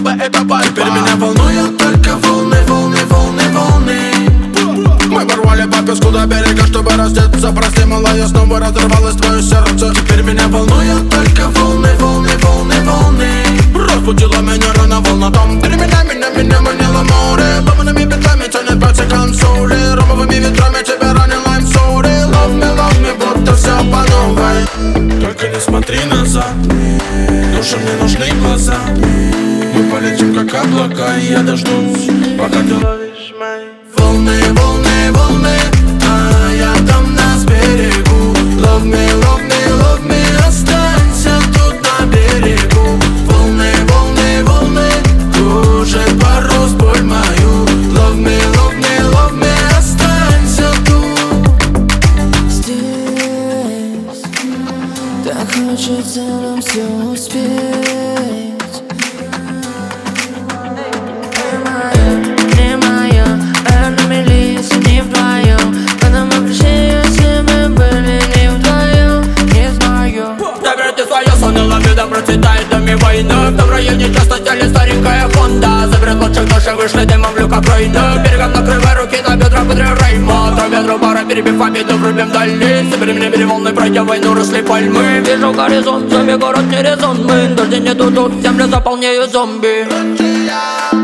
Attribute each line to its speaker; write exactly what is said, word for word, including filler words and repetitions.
Speaker 1: бы это борьба.
Speaker 2: Теперь меня волнуют только волны, волны, волны, волны.
Speaker 1: Мы порвали по песку до берега, чтобы раздеться. Прости, малая, снова разорвалось твое сердце.
Speaker 2: Теперь меня волнуют только волны, волны, волны, волны.
Speaker 1: Разбудила меня рано волна там. Теперь меня, меня, меня манило море. Ломаными петлями тянет пальцы консоли. Ромовыми ветрами тебя ранил I'm sorry. Love me, love me, будто все по новой.
Speaker 2: Только не смотри назад, душе мне нужны глаза. Мы полетим как облака, и я дождусь, пока ты ловишь мои волны, волны, волны. А я там нас берегу. Love me, love me, love me. Останься тут на берегу. Волны, волны, волны. Кружит парус боль мою. Love me, love me, love me. Останься тут.
Speaker 3: Здесь так хочется нам все успеть.
Speaker 4: Процветает в доме войны. В том районе часто стали старенькая Хонда. За лучших души вышли дымом в люках войны. Берегом накрывай руки на бедра подря Рейма. Травя дробара, перебив обиду, врубим дали. Собери мне переволны, пройдя войну, росли пальмы. Вижу горизонт, зомби, город не резон. Мы, дождя нету тут, землю заполняют зомби.